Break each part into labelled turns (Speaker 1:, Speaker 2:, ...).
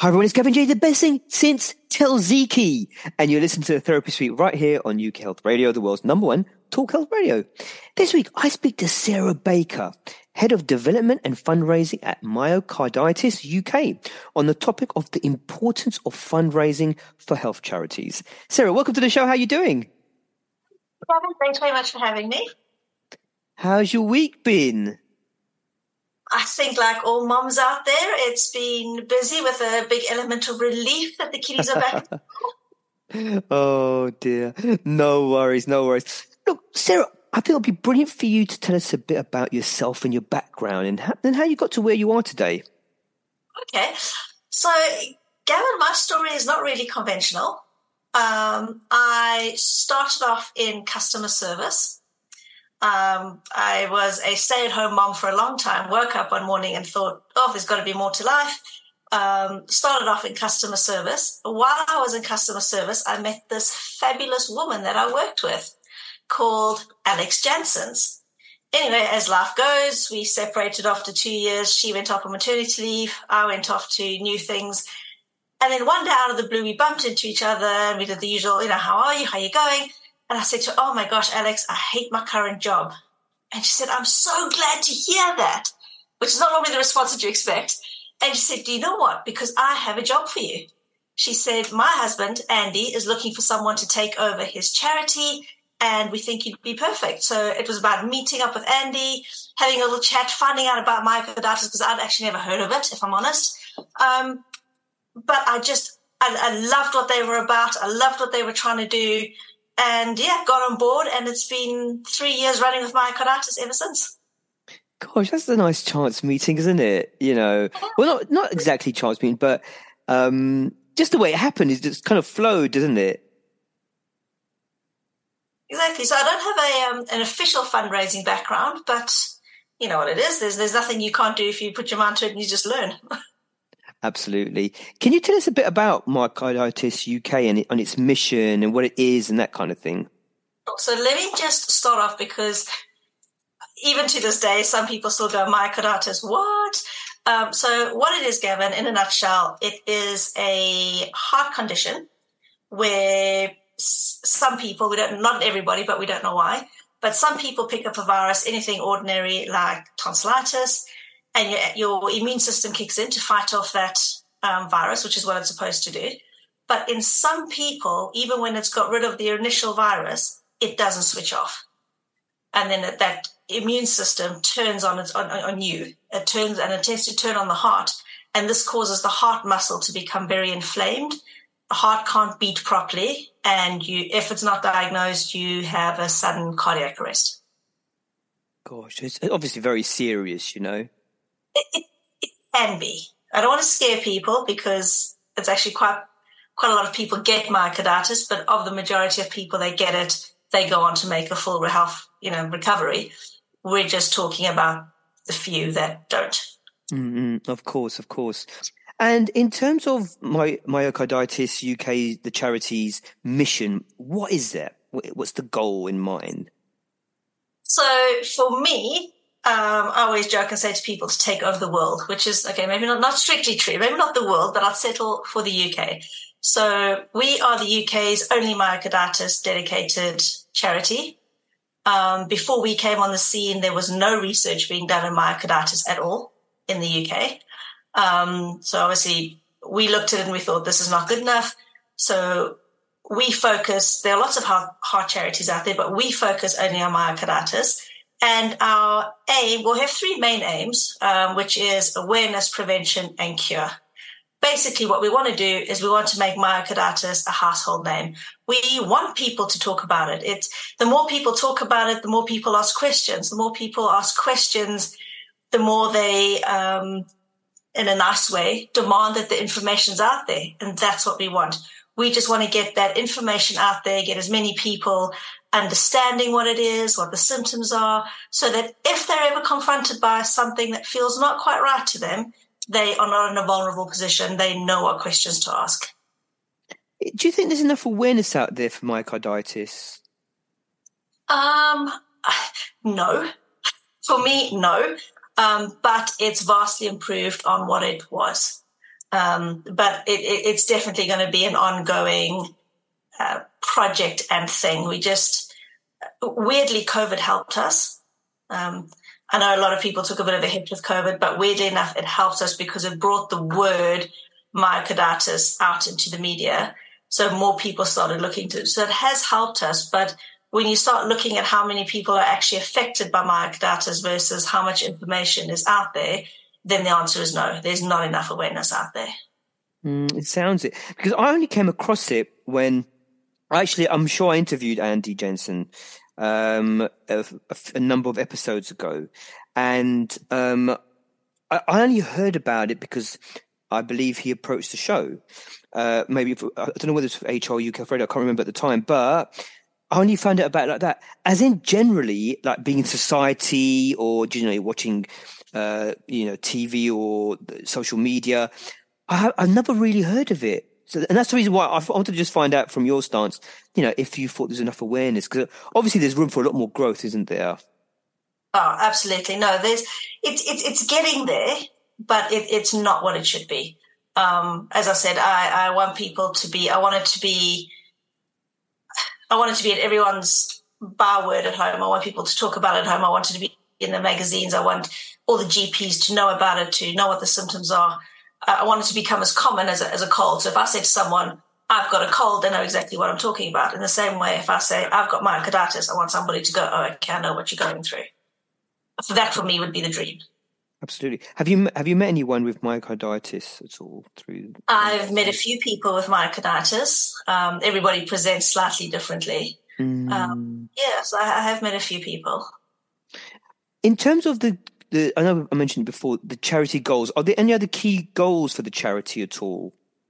Speaker 1: Hi everyone, it's Gavin J, the best thing since Telziki. And you're listening to the Therapy Suite right here on UK Health Radio, the world's #1 talk health radio. This week, I speak to Sarah Baker, Head of Development and Fundraising at Myocarditis UK, on the topic of the importance of fundraising for health charities. Sarah, welcome to the show. How are you doing?
Speaker 2: Gavin, thanks very much for having me.
Speaker 1: How's your week been?
Speaker 2: I think like all moms out there, it's been busy with a big element of relief that the kiddies are back.
Speaker 1: Oh dear. No worries. Look, Sarah, I think it'll be brilliant for you to tell us a bit about yourself and your background and how you got to where you are today.
Speaker 2: Okay. So, Gavin, my story is not really conventional. I started off in customer service. I was a stay-at-home mom for a long time, woke up one morning and thought, there's got to be more to life. Started off in customer service. While I was in customer service, I met this fabulous woman that I worked with called Alex Janssens. Anyway, as life goes, we separated after 2 years. She went off on maternity leave. I went off to new things. And then one day out of the blue, we bumped into each other and we did the usual, how are you? How are you going? And I said to her, oh my gosh, Alex, I hate my current job. And she said, I'm so glad to hear that, which is not normally the response that you expect. And she said, do you know what? Because I have a job for you. She said, my husband, Andy, is looking for someone to take over his charity, and we think you'd be perfect. So it was about meeting up with Andy, having a little chat, finding out about myocarditis, because I'd actually never heard of it, if I'm honest. But I loved what they were about. I loved what they were trying to do. And got on board, and it's been 3 years running with myocarditis ever since.
Speaker 1: Gosh, that's a nice chance meeting, isn't it? Well, not exactly chance meeting, but just the way it happened, it just kind of flowed, doesn't it?
Speaker 2: Exactly. So I don't have an official fundraising background, but you know what it is. There's nothing you can't do if you put your mind to it and you just learn.
Speaker 1: Absolutely. Can you tell us a bit about Myocarditis UK and its mission and what it is and that kind of thing?
Speaker 2: So let me just start off, because even to this day, some people still go, myocarditis, what? So what it is, Gavin, in a nutshell, it is a heart condition where some people, not everybody, but we don't know why, but some people pick up a virus, anything ordinary like tonsillitis, and your immune system kicks in to fight off that virus, which is what it's supposed to do. But in some people, even when it's got rid of the initial virus, it doesn't switch off. And then that immune system turns on you. It tends to turn on the heart. And this causes the heart muscle to become very inflamed. The heart can't beat properly. And if it's not diagnosed, you have a sudden cardiac arrest.
Speaker 1: Gosh, it's obviously very serious,
Speaker 2: It can be. I don't want to scare people, because it's actually quite a lot of people get myocarditis, but of the majority of people that get it, they go on to make a full health, recovery. We're just talking about the few that don't.
Speaker 1: Mm-hmm. Of course. And in terms of Myocarditis UK, the charity's mission, what is that? What's the goal in mind?
Speaker 2: So for me, I always joke and say to people to take over the world, which is, okay, maybe not strictly true, maybe not the world, but I'll settle for the UK. So we are the UK's only myocarditis dedicated charity. Before we came on the scene, there was no research being done on myocarditis at all in the UK. So obviously we looked at it and we thought this is not good enough. So we focus, there are lots of heart charities out there, but we focus only on myocarditis. And our aim, we'll have three main aims, which is awareness, prevention, and cure. Basically, what we want to do is we want to make myocarditis a household name. We want people to talk about it. The more people talk about it, the more people ask questions. The more people ask questions, the more they, in a nice way, demand that the information's out there. And that's what we want. We just want to get that information out there, get as many people understanding what it is, what the symptoms are, so that if they're ever confronted by something that feels not quite right to them, they are not in a vulnerable position. They know what questions to ask.
Speaker 1: Do you think there's enough awareness out there for myocarditis?
Speaker 2: No. For me, no. But it's vastly improved on what it was. But it's definitely going to be an ongoing project and thing. We just, weirdly, COVID helped us. I know a lot of people took a bit of a hit with COVID, but weirdly enough, it helped us because it brought the word myocarditis out into the media. So more people started looking to it. So it has helped us. But when you start looking at how many people are actually affected by myocarditis versus how much information is out there, then the answer is no. There's not enough awareness out there.
Speaker 1: It sounds it. Because I only came across it when, actually, I'm sure I interviewed Andy Jensen a number of episodes ago. And I only heard about it because I believe he approached the show. Maybe, I don't know whether it's for HR UK Health Radio, I can't remember at the time, but I only found out about it like that. As in generally, like being in society or, watching, TV or social media, I've never really heard of it. So, and that's the reason why I wanted to just find out from your stance, if you thought there's enough awareness, because obviously there's room for a lot more growth, isn't there?
Speaker 2: Oh, absolutely. No, it's getting there, but it's not what it should be. As I said, I want people to be, I want it to be at everyone's byword at home. I want people to talk about it at home. I want it to be in the magazines. I want all the GPs to know about it, to know what the symptoms are. I want it to become as common as a cold. So if I say to someone, I've got a cold, they know exactly what I'm talking about. In the same way, if I say, I've got myocarditis, I want somebody to go, oh, okay, I know what you're going through. So that for me would be the dream.
Speaker 1: Absolutely. Have you met anyone with myocarditis at all through?
Speaker 2: I've met a few people with myocarditis. Everybody presents slightly differently. Yes, I have met a few people.
Speaker 1: In terms of I know I mentioned before, the charity goals, are there any other key goals for the charity at all?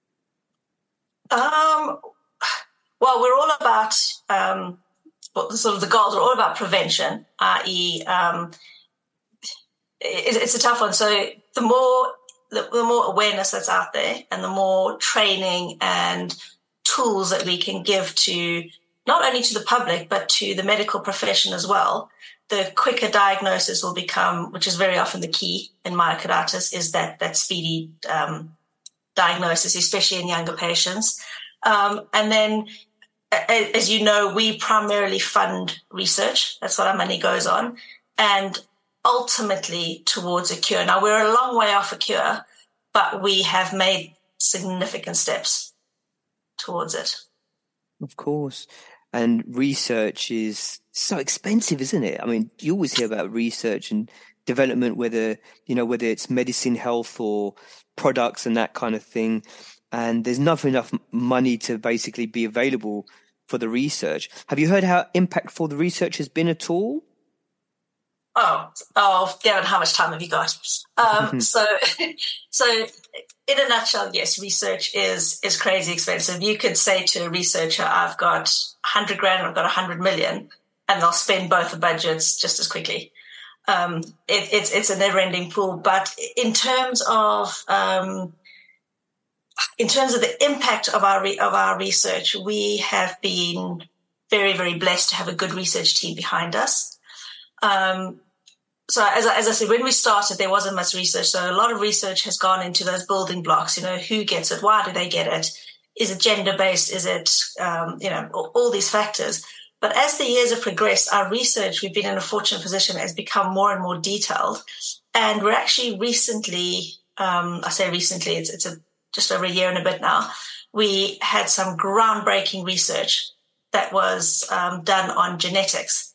Speaker 2: Well, we're all about, the goals are all about prevention, i.e., it's a tough one. So the more awareness that's out there and the more training and tools that we can give to not only to the public, but to the medical profession as well, the quicker diagnosis will become, which is very often the key in myocarditis, is that speedy diagnosis, especially in younger patients. And then, as you know, we primarily fund research. That's what our money goes on. And ultimately towards a cure. Now, we're a long way off a cure, but we have made significant steps towards it.
Speaker 1: Of course. And research is so expensive, isn't it? I mean, you always hear about research and development, whether it's medicine, health, or products and that kind of thing. And there's not enough money to basically be available for the research. Have you heard how impactful the research has been at all?
Speaker 2: Oh, Gavin, how much time have you got? So in a nutshell, yes, research is crazy expensive. You could say to a researcher, I've got 100 grand and I've got 100 million, and they'll spend both the budgets just as quickly. It's a never ending pool. But in terms of the impact of our research, we have been very, very blessed to have a good research team behind us. So as I said, when we started, there wasn't much research. So a lot of research has gone into those building blocks, who gets it? Why do they get it? Is it gender-based? Is it, all these factors. But as the years have progressed, our research, we've been in a fortunate position, has become more and more detailed. And we're actually recently, I say recently, it's just over a year and a bit now, we had some groundbreaking research that was done on genetics.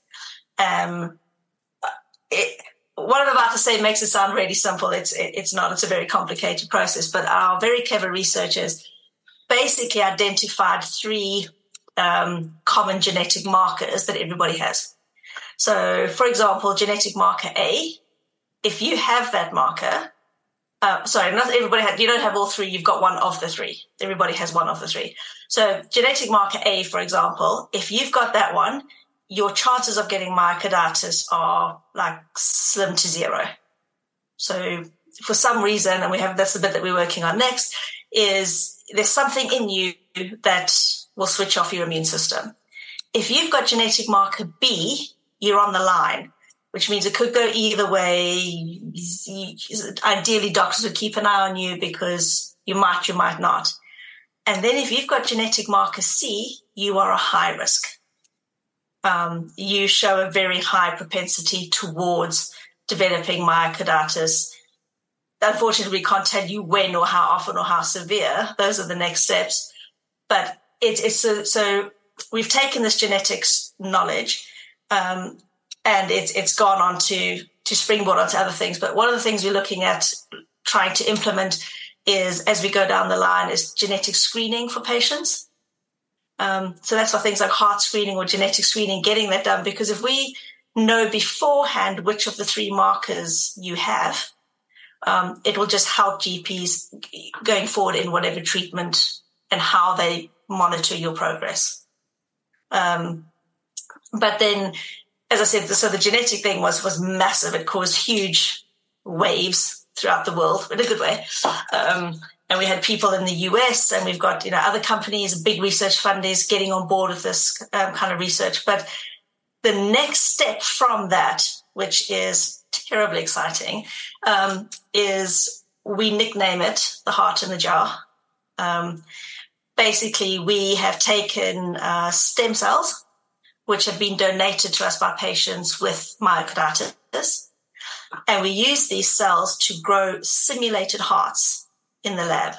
Speaker 2: What I'm about to say makes it sound really simple. It's not. It's a very complicated process. But our very clever researchers basically identified 3 common genetic markers that everybody has. So, for example, genetic marker A, if you have that marker, not everybody you don't have all 3, you've got one of the 3. Everybody has one of the 3. So genetic marker A, for example, if you've got that one, your chances of getting myocarditis are like slim to zero. So for some reason, and that's the bit that we're working on next, is there's something in you that will switch off your immune system. If you've got genetic marker B, you're on the line, which means it could go either way. Ideally, doctors would keep an eye on you because You might not. And then if you've got genetic marker C, you are a high risk. You show a very high propensity towards developing myocarditis. Unfortunately, we can't tell you when or how often or how severe. Those are the next steps. But so we've taken this genetics knowledge, and it's gone on to springboard onto other things. But one of the things we're looking at trying to implement is, as we go down the line, is genetic screening for patients. So that's why things like heart screening or genetic screening, getting that done, because if we know beforehand which of the 3 markers you have, it will just help GPs going forward in whatever treatment and how they monitor your progress. But then, as I said, so the genetic thing was massive. It caused huge waves throughout the world in a good way. And we had people in the US, and we've got other companies, big research funders getting on board with this kind of research. But the next step from that, which is terribly exciting, is we nickname it the heart in the jar. Basically, we have taken stem cells, which have been donated to us by patients with myocarditis, and we use these cells to grow simulated hearts in the lab.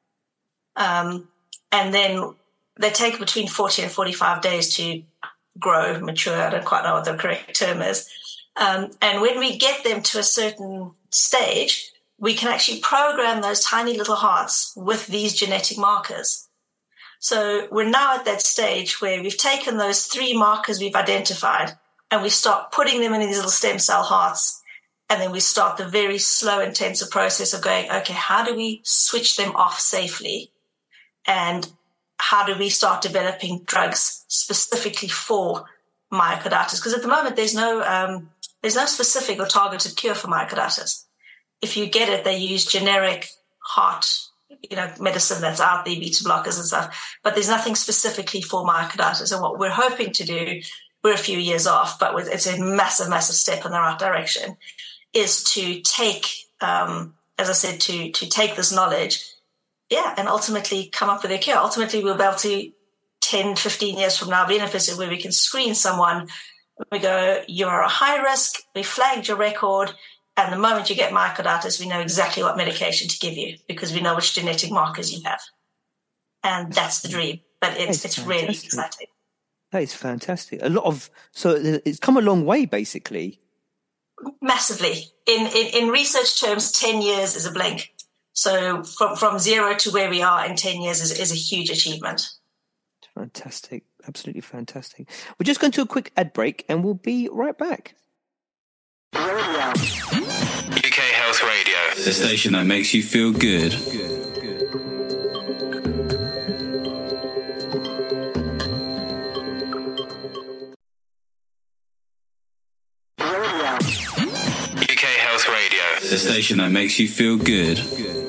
Speaker 2: And then they take between 40 and 45 days to grow, mature. I don't quite know what the correct term is. And when we get them to a certain stage, we can actually program those tiny little hearts with these genetic markers. So we're now at that stage where we've taken those 3 markers we've identified, and we start putting them in these little stem cell hearts. And then we start the very slow, intensive process of going, okay, how do we switch them off safely? And how do we start developing drugs specifically for myocarditis? Because at the moment, there's no specific or targeted cure for myocarditis. If you get it, they use generic heart, medicine that's out there, beta blockers and stuff. But there's nothing specifically for myocarditis. And what we're hoping to do, we're a few years off, but it's a massive, massive step in the right direction, is to take, as I said, to take this knowledge, and ultimately come up with a cure. Ultimately, we'll be able to, 10, 15 years from now, be in a position where we can screen someone. We go, you're a high risk, we flagged your record, and the moment you get myocarditis, we know exactly what medication to give you because we know which genetic markers you have. And that's the dream. But it's really exciting.
Speaker 1: That is fantastic. So it's come a long way, basically.
Speaker 2: Massively. In research terms, 10 years is a blink. So from 0 to where we are in 10 years is a huge achievement.
Speaker 1: Fantastic. Absolutely fantastic. We're just going to a quick ad break and we'll be right back.
Speaker 3: UK Health Radio, the station that makes you feel good. UK Health Radio, the station that makes you feel good.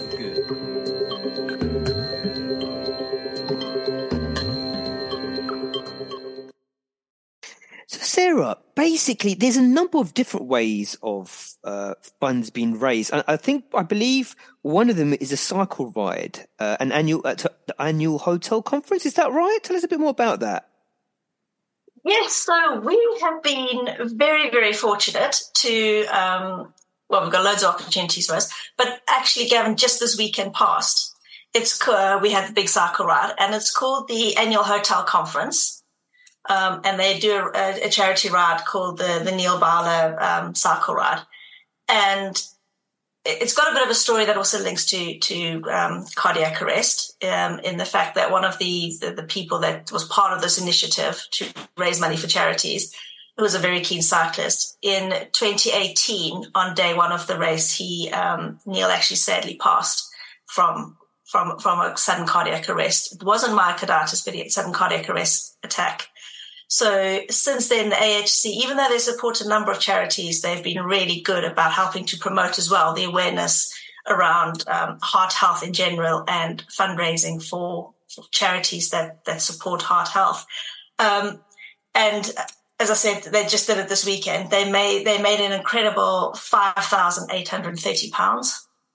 Speaker 1: So Sarah, basically, there's a number of different ways of funds being raised. I believe one of them is a cycle ride, the annual hotel conference. Is that right? Tell us a bit more about that.
Speaker 2: Yes, so we have been very, very fortunate to, we've got loads of opportunities for us, but actually, Gavin, just this weekend past, we had the big cycle ride, and it's called the Annual Hotel Conference. And they do a charity ride called the Neil Bowler Cycle Ride. And it's got a bit of a story that also links to cardiac arrest, in the fact that one of the people that was part of this initiative to raise money for charities, who was a very keen cyclist, in 2018, on day 1 of the race, Neil actually sadly passed from a sudden cardiac arrest. It wasn't myocarditis, but he had sudden cardiac arrest attack. So since then, the AHC, even though they support a number of charities, they've been really good about helping to promote as well the awareness around heart health in general and fundraising for charities that support heart health. And as I said, they just did it this weekend. They made an incredible £5,830.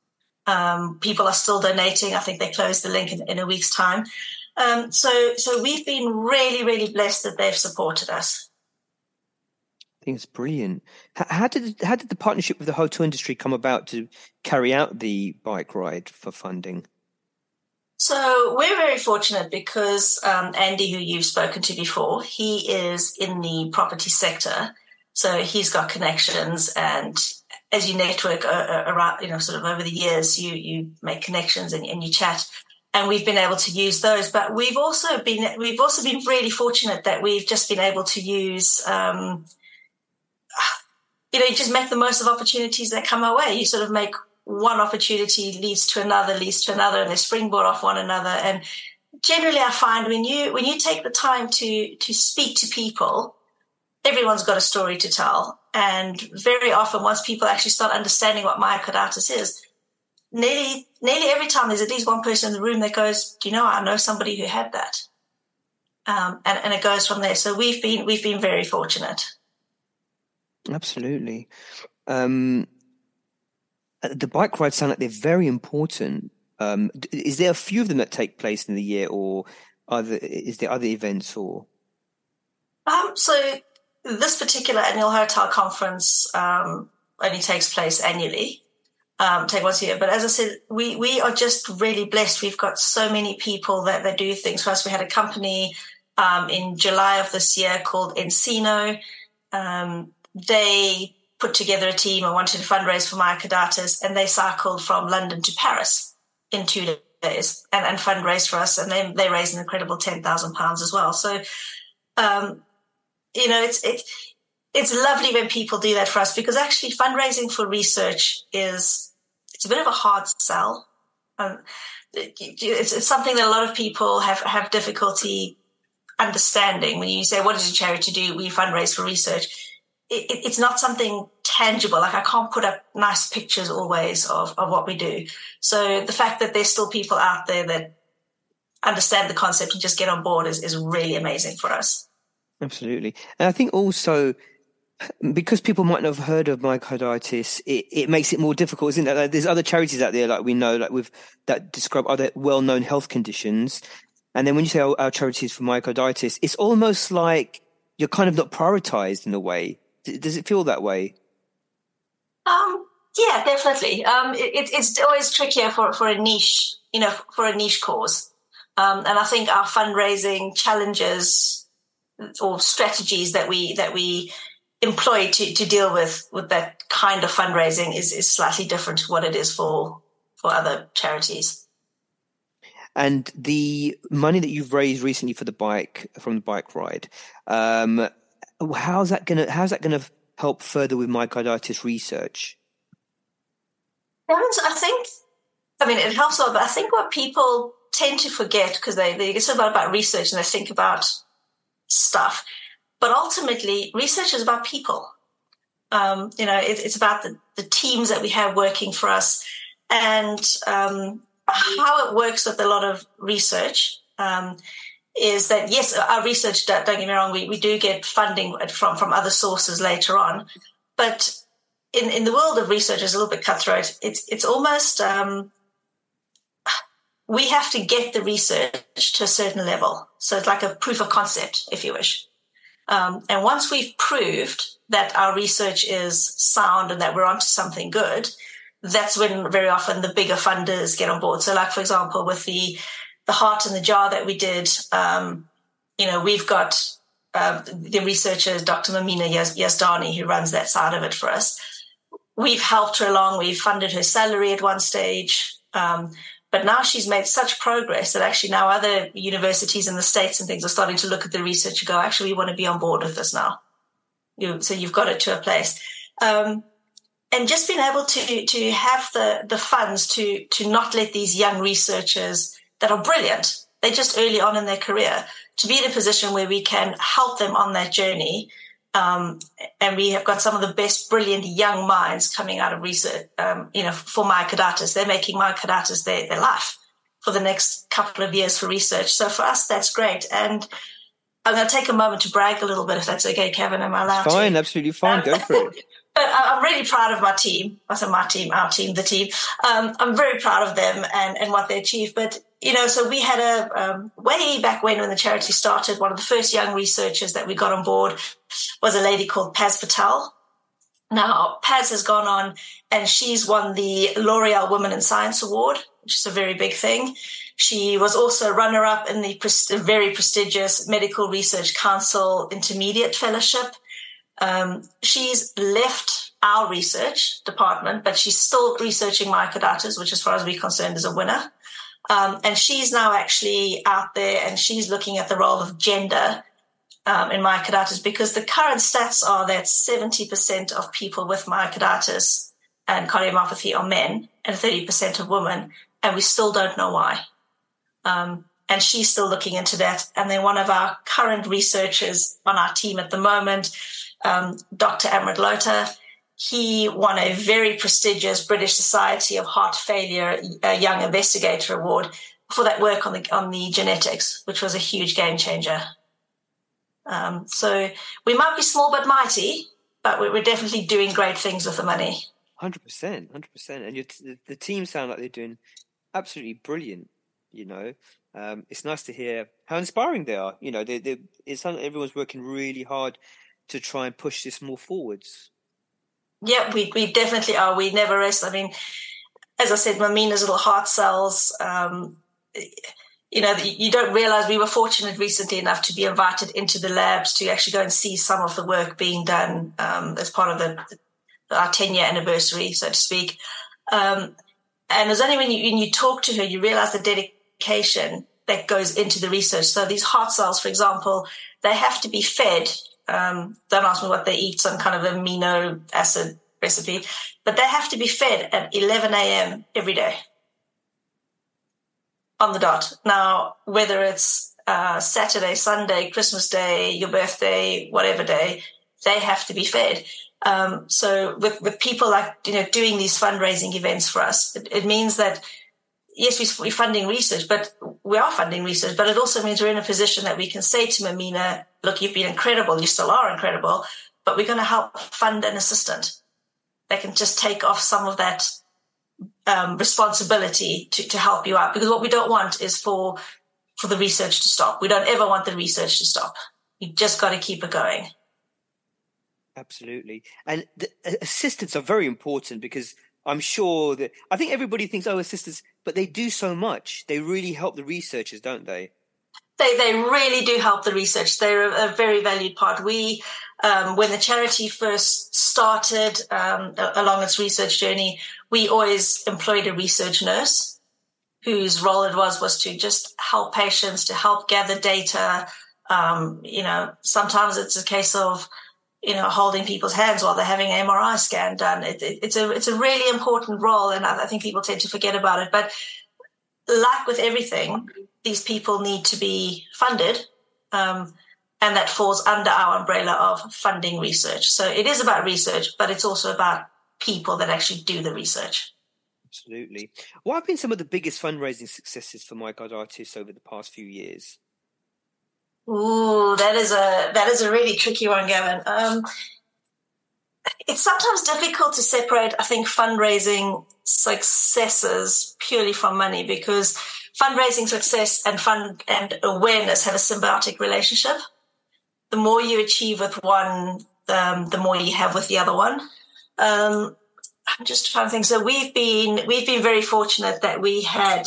Speaker 2: People are still donating. I think they closed the link in a week's time. So we've been really, really blessed that they've supported us.
Speaker 1: I think it's brilliant. How did the partnership with the hotel industry come about to carry out the bike ride for funding?
Speaker 2: So we're very fortunate because Andy, who you've spoken to before, he is in the property sector. So he's got connections, and as you network around, sort of over the years, you make connections and you chat. And we've been able to use those. But we've also been really fortunate that we've just been able to use you just make the most of opportunities that come our way. You sort of make one opportunity leads to another, and they springboard off one another. And generally, I find when you take the time to speak to people, everyone's got a story to tell. And very often, once people actually start understanding what myocarditis is, nearly every time there's at least one person in the room that goes, "Do you know, I know somebody who had that," and it goes from there. So we've been very fortunate.
Speaker 1: Absolutely. The bike rides sound like they're very important. Is there a few of them that take place in the year, or is there other events? Or
Speaker 2: so this particular annual hotel conference only takes place annually, take once a year. But as I said, we are just really blessed. We've got so many people that do things for us. We had a company in July of this year called Encino. They put together a team and wanted to fundraise for myocarditis, and they cycled from London to Paris in 2 days and fundraised for us, and they raised an incredible £10,000 as well. So, it's lovely when people do that for us, because actually fundraising for research it's a bit of a hard sell. It's something that a lot of people have difficulty understanding. When you say, what does a charity do? We fundraise for research. It's not something tangible. Like, I can't put up nice pictures always of what we do. So the fact that there's still people out there that understand the concept and just get on board is really amazing for us.
Speaker 1: Absolutely. And I think also, because people might not have heard of myocarditis, it makes it more difficult, isn't it? Like, there's other charities out there, like we know, that describe other well-known health conditions. And then when you say our charity is for myocarditis, it's almost like you're kind of not prioritized in a way. Does it feel that way?
Speaker 2: Yeah, definitely. It's always trickier for a niche, for a niche cause. And I think our fundraising challenges or strategies that we employ to deal with that kind of fundraising is slightly different to what it is for other charities.
Speaker 1: And the money that you've raised recently from the bike ride, how's that gonna help further with myocarditis research?
Speaker 2: It helps a lot, but I think what people tend to forget, because they get so about research and they think about stuff, but ultimately research is about people. It's about the teams that we have working for us, and how it works with a lot of research is that, yes, our research, don't get me wrong, we do get funding from other sources later on, but in the world of research, it's a little bit cutthroat. It's almost we have to get the research to a certain level. So it's like a proof of concept, if you wish. And once we've proved that our research is sound and that we're onto something good, that's when very often the bigger funders get on board. So, like, for example, with the Heart in the Jar that we did, we've got the researcher, Dr. Mamina Yazdani, who runs that side of it for us. We've helped her along. We've funded her salary at one stage. But now she's made such progress that actually now other universities in the States and things are starting to look at the research and go, actually, we want to be on board with this now. So you've got it to a place. And just being able to have the funds to not let these young researchers that are brilliant, they're just early on in their career, to be in a position where we can help them on that journey. And we have got some of the best brilliant young minds coming out of research, for myocarditis. They're making myocarditis their life for the next couple of years for research. So for us, that's great. And I'm going to take a moment to brag a little bit, if that's okay, Kevin. Am I allowed to?
Speaker 1: Fine, absolutely fine. Go for it.
Speaker 2: But I'm really proud of my team. I say my team, our team, the team. I'm very proud of them and what they achieved. But, so we had way back when the charity started, one of the first young researchers that we got on board was a lady called Paz Patel. Now, Paz has gone on and she's won the L'Oreal Women in Science Award, which is a very big thing. She was also runner-up in the very prestigious Medical Research Council Intermediate Fellowship. She's left our research department, but she's still researching myocarditis, which as far as we're concerned is a winner. And she's now actually out there and she's looking at the role of gender in myocarditis, because the current stats are that 70% of people with myocarditis and cardiomyopathy are men and 30% of women, and we still don't know why. And she's still looking into that. And then one of our current researchers on our team at the moment, Dr. Amrit Lota, he won a very prestigious British Society of Heart Failure Young Investigator Award for that work on the genetics, which was a huge game changer. So we might be small but mighty, but we're definitely doing great things with the money.
Speaker 1: 100%. And the team sound like they're doing absolutely brilliant. It's nice to hear how inspiring they are. It's something everyone's working really hard to try and push this more forwards.
Speaker 2: Yeah, we definitely are. We never rest. I mean, as I said, Mamina's little heart cells, you don't realize we were fortunate recently enough to be invited into the labs to actually go and see some of the work being done as part of our 10-year anniversary, so to speak. And it's only when you talk to her, you realize the dedication that goes into the research. So these heart cells, for example, they have to be fed. Don't ask me what they eat, some kind of amino acid recipe, but they have to be fed at 11 a.m. every day on the dot. Now, whether it's Saturday, Sunday, Christmas Day, your birthday, whatever day, they have to be fed. So with people like, doing these fundraising events for us, it means that, yes, we're funding research, but we are funding research, but it also means we're in a position that we can say to Mamina, look, you've been incredible. You still are incredible, but we're going to help fund an assistant. They can just take off some of that responsibility to help you out, because what we don't want is for the research to stop. We don't ever want the research to stop. You just got to keep it going.
Speaker 1: Absolutely. And the assistants are very important, because I'm sure that I think everybody thinks, assistants, but they do so much. They really help the researchers, don't they?
Speaker 2: They really do help the research. They're a very valued part. We, when the charity first started along its research journey, we always employed a research nurse whose role it was to just help patients, to help gather data. Sometimes it's a case of, holding people's hands while they're having an MRI scan done. It's a really important role, and I think people tend to forget about it. But like with everything, these people need to be funded, and that falls under our umbrella of funding research. So it is about research, but it's also about people that actually do the research.
Speaker 1: Absolutely. What have been some of the biggest fundraising successes for myocarditis over the past few years?
Speaker 2: Ooh, that is a really tricky one, Gavin. It's sometimes difficult to separate, I think, fundraising successes purely from money, because fundraising success and awareness have a symbiotic relationship. The more you achieve with one, the more you have with the other one. I'm just trying to think. So we've been very fortunate that we had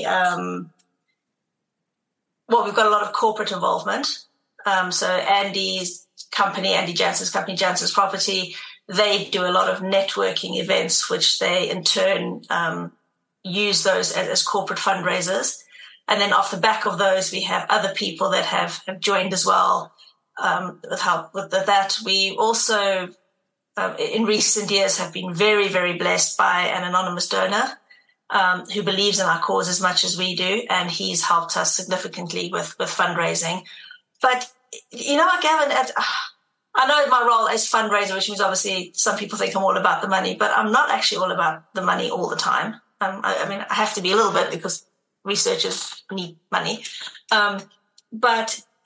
Speaker 2: we've got a lot of corporate involvement. So Andy Jansen's company, Jansen's Property, they do a lot of networking events, which they in turn use those as corporate fundraisers. And then off the back of those, we have other people that have joined as well with help with that. We also, in recent years, have been very, very blessed by an anonymous donor who believes in our cause as much as we do, and he's helped us significantly with fundraising. But you know what, Gavin, I know my role as fundraiser, which means obviously some people think I'm all about the money, but I'm not actually all about the money all the time. I have to be a little bit, because researchers need money. But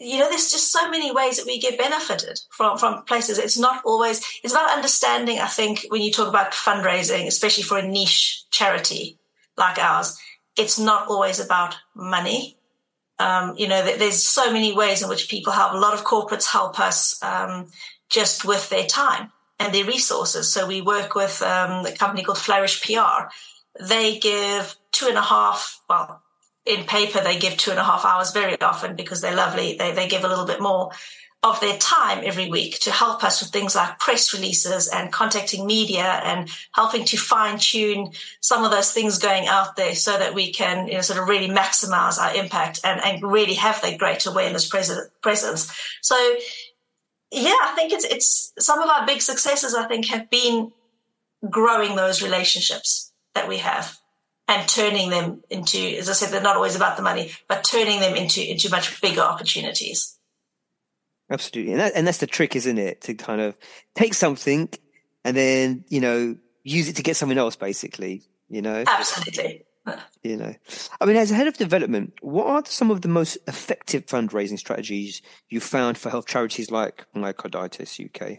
Speaker 2: there's just so many ways that we get benefited from places. It's not always, it's about understanding, I think, when you talk about fundraising, especially for a niche charity like ours, it's not always about money. There's so many ways in which people help. A lot of corporates help us just with their time and their resources. So we work with a company called Flourish PR. They give 2.5, well, in paper, they give 2.5 hours very often because they're lovely. They give a little bit more of their time every week to help us with things like press releases and contacting media and helping to fine tune some of those things going out there so that we can, sort of really maximize our impact and really have that great awareness presence. So, yeah, I think it's some of our big successes, I think, have been growing those relationships that we have. And turning them into, as I said, they're not always about the money, but turning them into much bigger opportunities.
Speaker 1: Absolutely. And that's the trick, isn't it? To kind of take something and then, use it to get something else, basically,
Speaker 2: Absolutely.
Speaker 1: I mean, as a head of development, what are some of the most effective fundraising strategies you found for health charities like Myocarditis UK?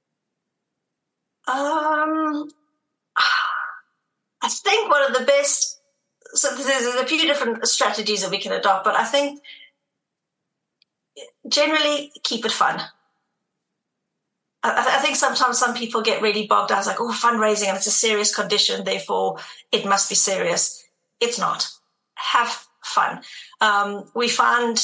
Speaker 2: I think one of the best, so there's a few different strategies that we can adopt, but I think generally keep it fun. I think sometimes some people get really bogged down. It's like, fundraising, and it's a serious condition, therefore it must be serious. It's not. Have fun. We find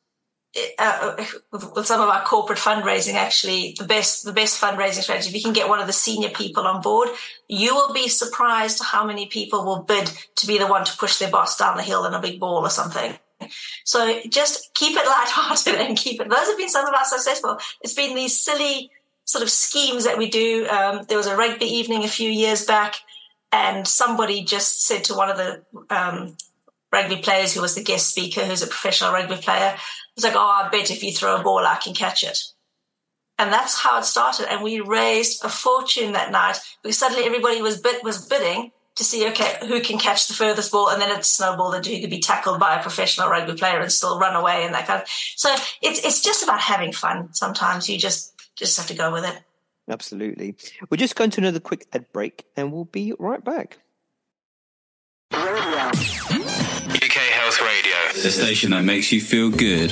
Speaker 2: with some of our corporate fundraising, actually, the best fundraising strategy, if you can get one of the senior people on board, you will be surprised how many people will bid to be the one to push their boss down the hill in a big ball or something. So just keep it lighthearted and those have been some of our successful. It's been these silly sort of schemes that we do. There was a rugby evening a few years back, and somebody just said to one of the rugby players who was the guest speaker, who's a professional rugby player, it's like, I bet if you throw a ball, I can catch it. And that's how it started. And we raised a fortune that night because suddenly everybody was bidding to see, okay, who can catch the furthest ball. And then it snowballed into who could be tackled by a professional rugby player and still run away and that kind of. So it's just about having fun. Sometimes you just have to go with it.
Speaker 1: Absolutely. We're just going to another quick ad break and we'll be right back.
Speaker 3: UK Health Radio, the station that makes you feel good.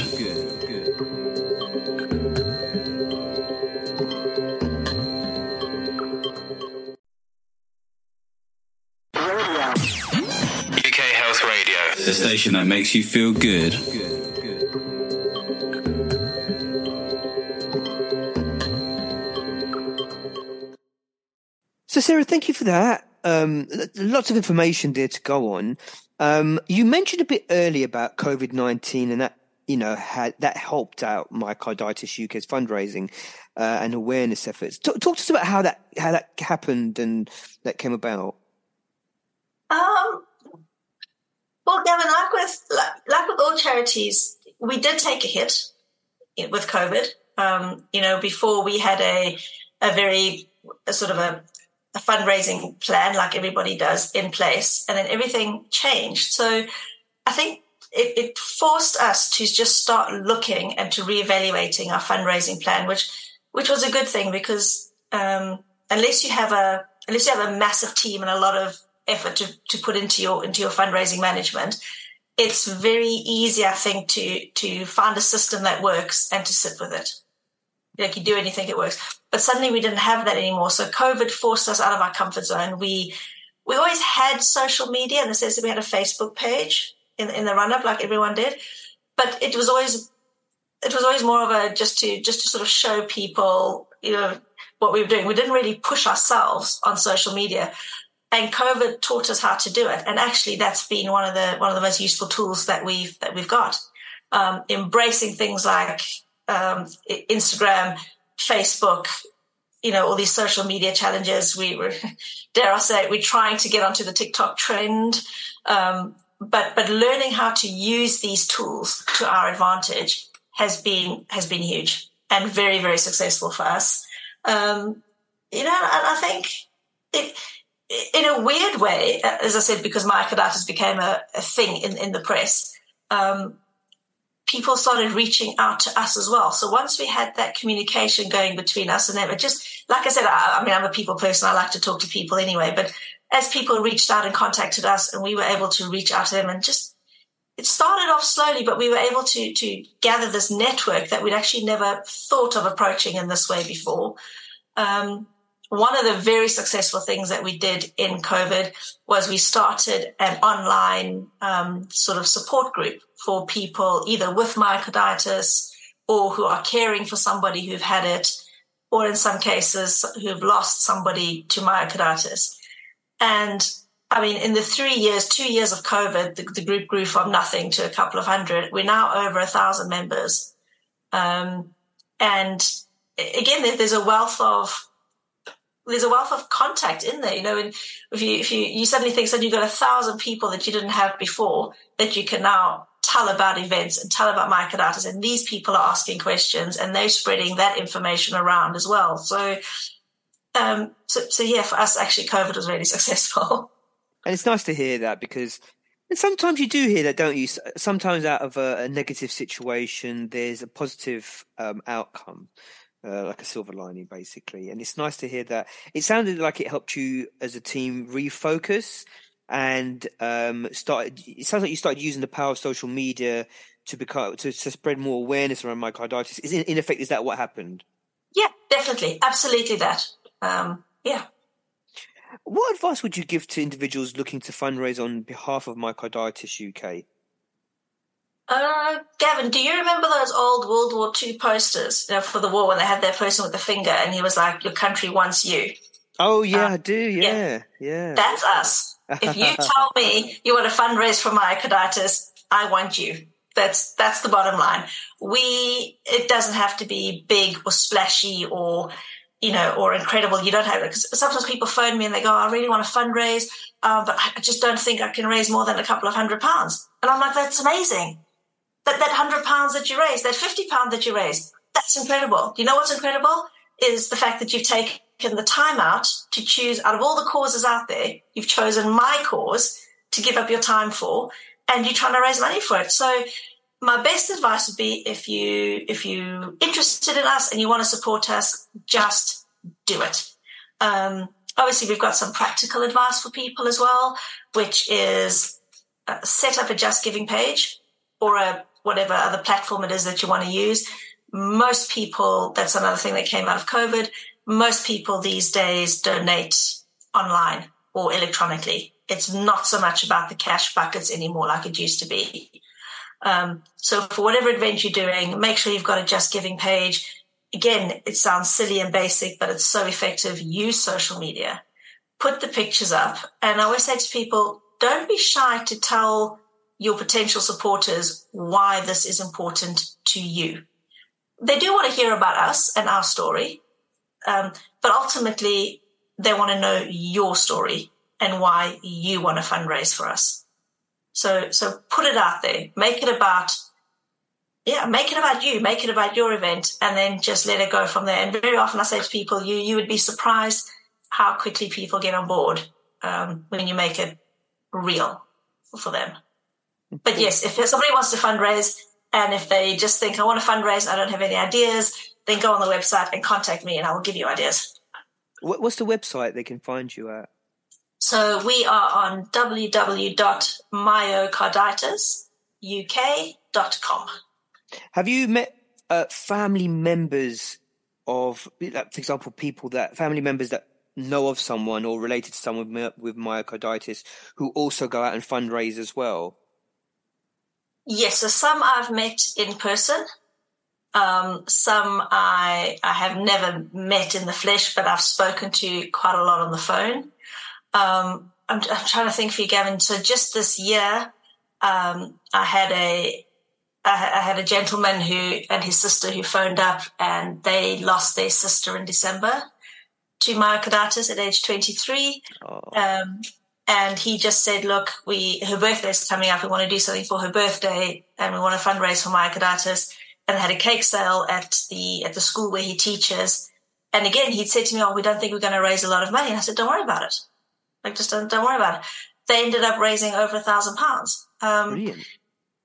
Speaker 3: UK Health Radio, the station that makes you feel good.
Speaker 1: So, Sarah, thank you for that. Lots of information there to go on. You mentioned a bit earlier about COVID-19 and that, that helped out Myocarditis UK's fundraising and awareness efforts. Talk to us about how that happened and that came about.
Speaker 2: Well, Gavin, like with all charities, we did take a hit with COVID. Before we had a fundraising plan like everybody does in place, and then everything changed. So I think it forced us to just start looking and to reevaluating our fundraising plan, which was a good thing because unless you have a massive team and a lot of effort to put into your fundraising management, it's very easy, I think, to find a system that works and to sit with it. Like you do anything, it works. But suddenly we didn't have that anymore. So COVID forced us out of our comfort zone. We always had social media in the sense that we had a Facebook page in the run-up like everyone did. But it was always more of a just to sort of show people, what we were doing. We didn't really push ourselves on social media. And COVID taught us how to do it. And actually that's been one of the most useful tools that we've got. Embracing things like Instagram, Facebook, all these social media challenges. We were, dare I say, we're trying to get onto the TikTok trend. But learning how to use these tools to our advantage has been huge and very, very successful for us. And I think in a weird way, as I said, because myocarditis became a thing in the press, people started reaching out to us as well. So once we had that communication going between us and them, it just, like I said, I mean, I'm a people person. I like to talk to people anyway. But as people reached out and contacted us, and we were able to reach out to them, and just, it started off slowly, but we were able to gather this network that we'd actually never thought of approaching in this way before. One of the very successful things that we did in COVID was we started an online sort of support group for people either with myocarditis or who are caring for somebody who've had it, or in some cases who've lost somebody to myocarditis. And I mean, in the 2 years of COVID, the group grew from nothing to a couple of hundred. We're now over 1,000 members. And again, there's a wealth of contact in there, you know, and if you suddenly think that you've got 1,000 people that you didn't have before that you can now tell about events and tell about myocarditis, and these people are asking questions and they're spreading that information around as well. So yeah, for us, actually, COVID was really successful.
Speaker 1: And it's nice to hear that, because sometimes you do hear that, don't you? Sometimes out of a negative situation, there's a positive outcome. Like a silver lining, basically. And it's nice to hear that. It sounded like it helped you as a team refocus and it sounds like you started using the power of social media to spread more awareness around myocarditis. In effect, is that what happened?
Speaker 2: Yeah, definitely. Absolutely that. Yeah.
Speaker 1: What advice would you give to individuals looking to fundraise on behalf of Myocarditis UK?
Speaker 2: Gavin, do you remember those old World War II posters, you know, for the war, when they had that person with the finger and he was like, "Your country wants you"?
Speaker 1: Oh, yeah, I do. Yeah.
Speaker 2: That's us. If you tell me you want to fundraise for myocarditis, I want you. That's the bottom line. It doesn't have to be big or splashy or, you know, or incredible. You don't have it, because sometimes people phone me and they go, "I really want to fundraise, but I just don't think I can raise more than a couple of £100." And I'm like, "That's amazing. That £100 that you raised, that £50 that you raised, that's incredible." You know what's incredible is the fact that you've taken the time out to choose, out of all the causes out there, you've chosen my cause to give up your time for, and you're trying to raise money for it. So my best advice would be, if you're interested in us and you want to support us, just do it. Obviously, we've got some practical advice for people as well, which is set up a Just Giving page or whatever other platform it is that you want to use. Most people, that's another thing that came out of COVID, most people these days donate online or electronically. It's not so much about the cash buckets anymore like it used to be. So for whatever event you're doing, make sure you've got a Just Giving page. Again, it sounds silly and basic, but it's so effective. Use social media. Put the pictures up. And I always say to people, don't be shy to tell your potential supporters why this is important to you. They do want to hear about us and our story, but ultimately they want to know your story and why you want to fundraise for us. So put it out there. Make it about you. Make it about your event, and then just let it go from there. And very often I say to people, you would be surprised how quickly people get on board when you make it real for them. But yes, if somebody wants to fundraise, and if they just think, "I want to fundraise, I don't have any ideas," then go on the website and contact me and I will give you ideas.
Speaker 1: What's the website they can find you at?
Speaker 2: So we are on www.myocarditisuk.com.
Speaker 1: Have you met family members of, like, for example, family members that know of someone or related to someone with myocarditis who also go out and fundraise as well?
Speaker 2: Yes, so some I've met in person. Some I have never met in the flesh, but I've spoken to quite a lot on the phone. I'm trying to think for you, Gavin. So just this year, I had a gentleman and his sister who phoned up, and they lost their sister in December to myocarditis at age 23.
Speaker 1: Oh.
Speaker 2: And he just said, "Look, her birthday's coming up. We want to do something for her birthday, and we want to fundraise for myocarditis." And they had a cake sale at the school where he teaches. And again, he'd said to me, "Oh, we don't think we're going to raise a lot of money." And I said, "Don't worry about it. Like, just don't worry about it." They ended up raising over £1,000.
Speaker 1: Brilliant.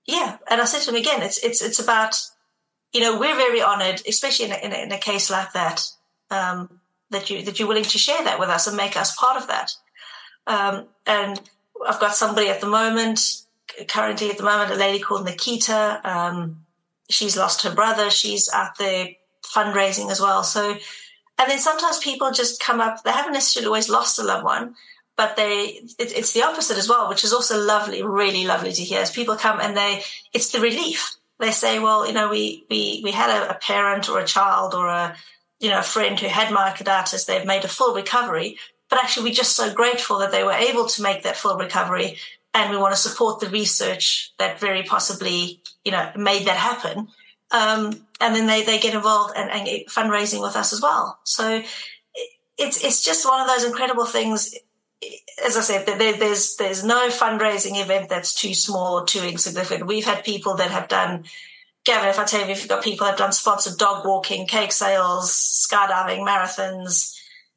Speaker 2: yeah, and I said to him again, it's about, we're very honoured, especially in a case like that, that you're willing to share that with us and make us part of that. And I've got somebody currently at the moment, a lady called Nikita. She's lost her brother. She's out there fundraising as well. So, and then sometimes people just come up, they haven't necessarily always lost a loved one, but it's the opposite as well, which is also lovely, really lovely to hear. As people come and it's the relief. They say, well, we had a parent or a child or a friend who had myocarditis. They've made a full recovery, but actually we're just so grateful that they were able to make that full recovery. And we want to support the research that very possibly, made that happen. And then they get involved and get fundraising with us as well. So it's just one of those incredible things. As I said, there's no fundraising event that's too small or too insignificant. We've had people that have done, Gavin, if I tell you, if you've got people that have done sponsored dog walking, cake sales, skydiving, marathons,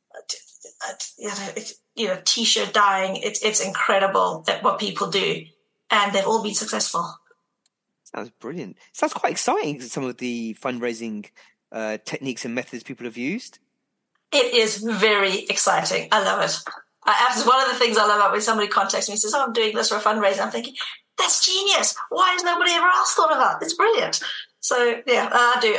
Speaker 2: T-shirt dyeing, it's incredible that what people do, and they've all been successful.
Speaker 1: Sounds brilliant. Sounds quite exciting, some of the fundraising techniques and methods people have used. It
Speaker 2: is very exciting. I love it. One of the things I love about when somebody contacts me and says, I'm doing this for a fundraiser, I'm thinking, that's genius. Why has nobody ever else thought of that? It's brilliant. So, yeah, I do.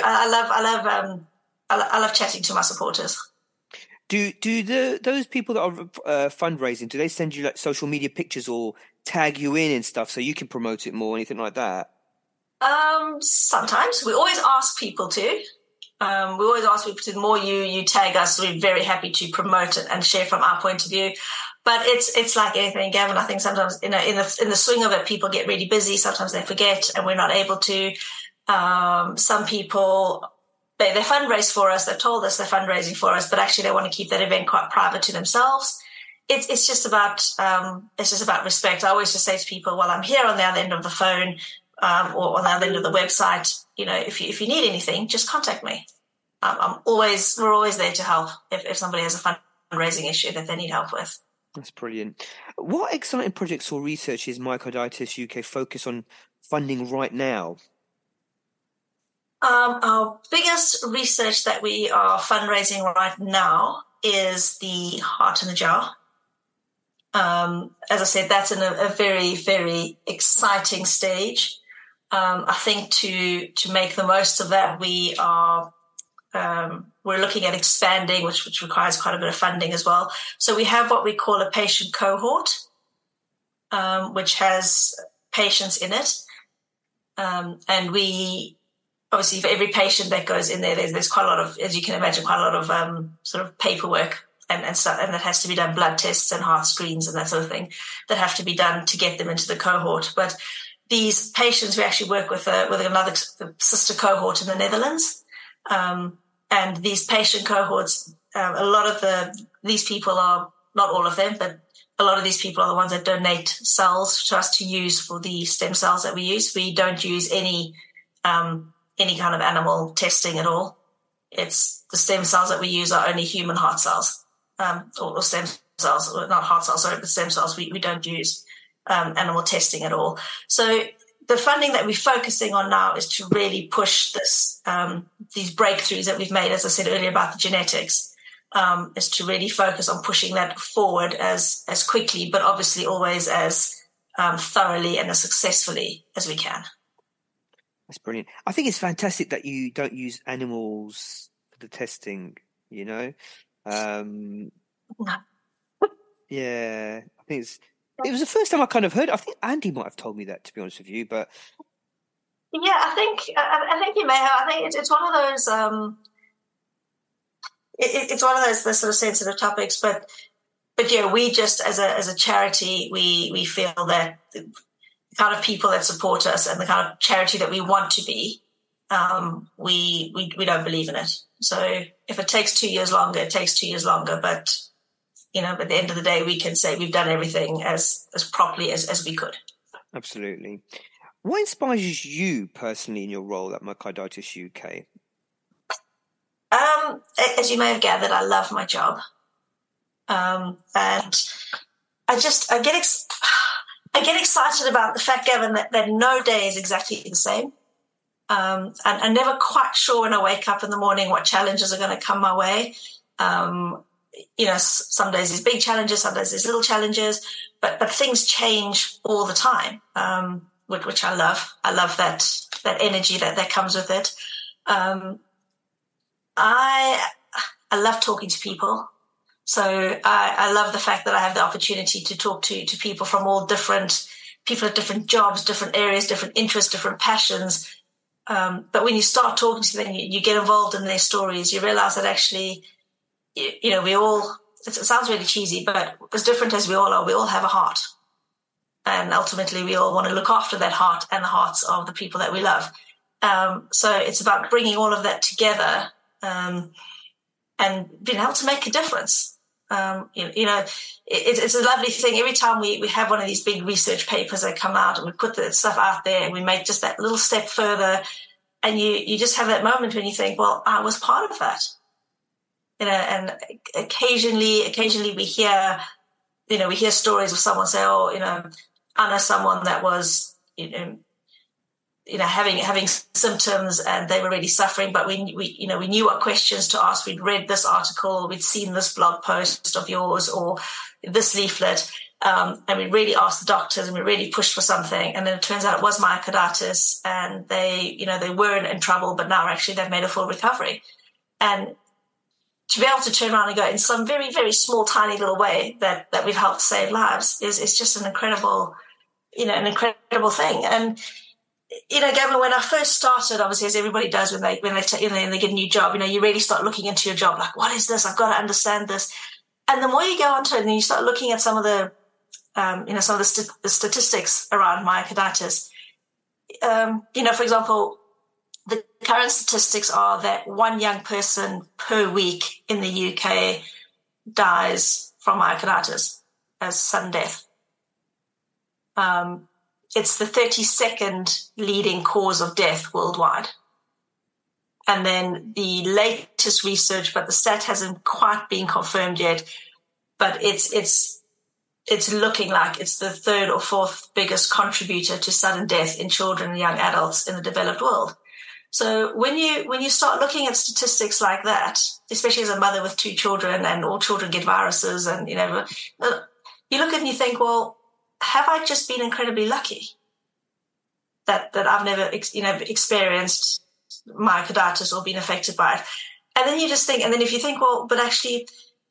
Speaker 2: I love chatting to my supporters.
Speaker 1: Do those people that are fundraising, do they send you like social media pictures or tag you in and stuff so you can promote it more or anything like that?
Speaker 2: Sometimes. We always ask people to. The more you tag us, we're very happy to promote it and share from our point of view. But it's like anything, Gavin. I think sometimes in the swing of it, people get really busy. Sometimes they forget, and we're not able to. Some people they fundraise for us. They've told us they're fundraising for us, but actually they want to keep that event quite private to themselves. It's just about respect. I always just say to people, well, I'm here on the other end of the phone. Or on the other end of the website, if you need anything, just contact me. We're always there to help if somebody has a fundraising issue that they need help with.
Speaker 1: That's brilliant. What exciting projects or research is Myocarditis UK focus on funding right now?
Speaker 2: Our biggest research that we are fundraising right now is the Heart in the Jar. As I said, that's in a very, very exciting stage. I think to make the most of that, we're looking at expanding, which requires quite a bit of funding as well. So we have what we call a patient cohort, which has patients in it. And we, obviously, for every patient that goes in there, there's quite a lot of, as you can imagine, quite a lot of sort of paperwork and stuff, and that has to be done, blood tests and heart screens and that sort of thing that have to be done to get them into the cohort. But these patients, we actually work with another sister cohort in the Netherlands. And these patient cohorts, a lot of these people are, not all of them, but a lot of these people are the ones that donate cells to us to use for the stem cells that we use. We don't use any kind of animal testing at all. It's the stem cells that we use are only human heart cells, or stem cells, not heart cells, sorry, but stem cells. We don't use animal testing at all. So the funding that we're focusing on now is to really push this, these breakthroughs that we've made, as I said earlier about the genetics, is to really focus on pushing that forward as quickly, but obviously always as thoroughly and as successfully as we can.
Speaker 1: That's brilliant. I think it's fantastic that you don't use animals for the testing, Yeah, I think it was the first time I kind of heard. I think Andy might have told me that, to be honest with you. But
Speaker 2: yeah, I think you may have. I think it's one of those. It's one of those sort of sensitive topics. But yeah, we just as a charity, we feel that the kind of people that support us and the kind of charity that we want to be, we don't believe in it. So if it takes 2 years longer, it takes 2 years longer. But at the end of the day, we can say we've done everything as properly as we could.
Speaker 1: Absolutely. What inspires you personally in your role at Myocarditis UK?
Speaker 2: As you may have gathered, I love my job. And I get I get excited about the fact, Gavin, that no day is exactly the same. And I'm never quite sure when I wake up in the morning what challenges are going to come my way. Some days there's big challenges, some days there's little challenges, but things change all the time, which I love. I love that energy that comes with it. I love talking to people. So I love the fact that I have the opportunity to talk to people from all different people at different jobs, different areas, different interests, different passions. But when you start talking to them, you get involved in their stories. You realize that actually, we all, it sounds really cheesy, but as different as we all are, we all have a heart. And ultimately, we all want to look after that heart and the hearts of the people that we love. So it's about bringing all of that together and being able to make a difference. It's a lovely thing. Every time we have one of these big research papers that come out and we put the stuff out there and we make just that little step further, and you just have that moment when you think, well, I was part of that. And occasionally we hear stories of someone say, I know someone that was, having symptoms and they were really suffering, but we knew what questions to ask. We'd read this article, we'd seen this blog post of yours or this leaflet, and we really asked the doctors and we really pushed for something. And then it turns out it was myocarditis, and they weren't in trouble, but now actually they've made a full recovery. And to be able to turn around and go in some very, very small, tiny little way that we've helped save lives is just an incredible thing. And Gavin, when I first started, obviously, as everybody does when they get a new job, you really start looking into your job, like, what is this? I've got to understand this. And the more you go onto it, and you start looking at some of the, some of the statistics around myocarditis. For example, the current statistics are that one young person per week in the UK dies from myocarditis as sudden death. It's the 32nd leading cause of death worldwide. And then the latest research, but the stat hasn't quite been confirmed yet, but it's looking like it's the third or fourth biggest contributor to sudden death in children and young adults in the developed world. So when you start looking at statistics like that, especially as a mother with 2 children and all children get viruses, and you look at it and you think, well, have I just been incredibly lucky that I've never experienced myocarditis or been affected by it? And then you just think, and then if you think, well, but actually,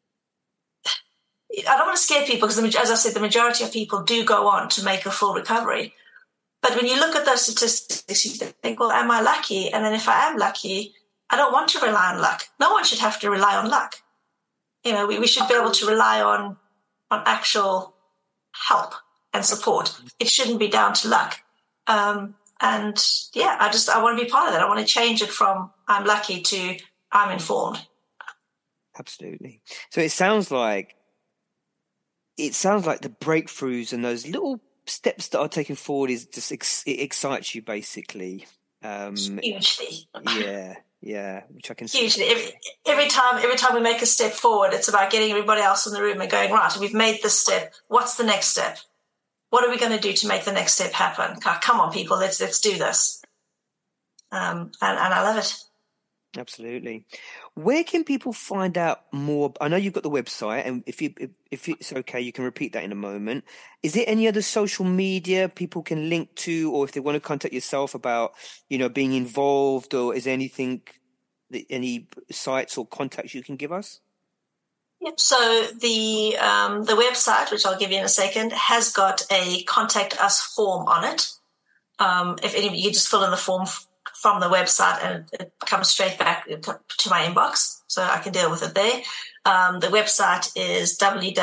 Speaker 2: I don't want to scare people because, as I said, the majority of people do go on to make a full recovery. But when you look at those statistics, you think, well, am I lucky? And then if I am lucky, I don't want to rely on luck. No one should have to rely on luck. We should be able to rely on actual help and support. It shouldn't be down to luck. I want to be part of that. I want to change it from I'm lucky to I'm informed.
Speaker 1: Absolutely. So it sounds like the breakthroughs and those little steps that are taken forward is just it excites you basically.
Speaker 2: Hugely.
Speaker 1: Yeah, which I can
Speaker 2: hugely. Every time we make a step forward, it's about getting everybody else in the room and going, right, we've made this step. What's the next step? What are we going to do to make the next step happen? Come on, people, let's do this. And I love it.
Speaker 1: Absolutely. Where can people find out more? I know you've got the website, and if it's okay, you can repeat that in a moment. Is there any other social media people can link to, or if they want to contact yourself about, being involved, or is there any sites or contacts you can give us?
Speaker 2: Yep. So the website, which I'll give you in a second, has got a contact us form on it. If any, you just fill in the form from the website and it comes straight back to my inbox, so I can deal with it there. The website is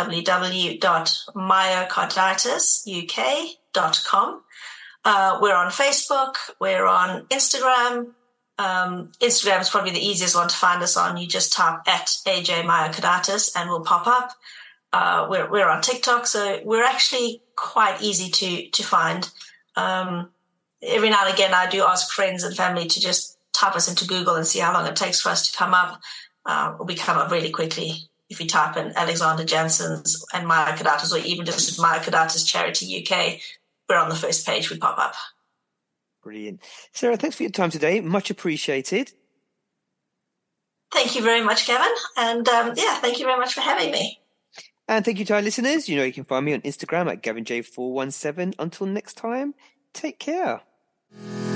Speaker 2: www.myocarditisuk.com. We're on Facebook. We're on Instagram. Instagram is probably the easiest one to find us on. You just type @AJ Myocarditis and we'll pop up. We're on TikTok, so we're actually quite easy to find. Every now and again, I do ask friends and family to just type us into Google and see how long it takes for us to come up. We come up really quickly. if you type in Alexander Janssens and Myocarditis, or even just Myocarditis Charity UK, we're on the first page. We pop up.
Speaker 1: Brilliant. Sarah, thanks for your time today. Much appreciated.
Speaker 2: Thank you very much, Gavin. And thank you very much for having me.
Speaker 1: And thank you to our listeners. You know, you can find me on Instagram at GavinJ417. Until next time, take care.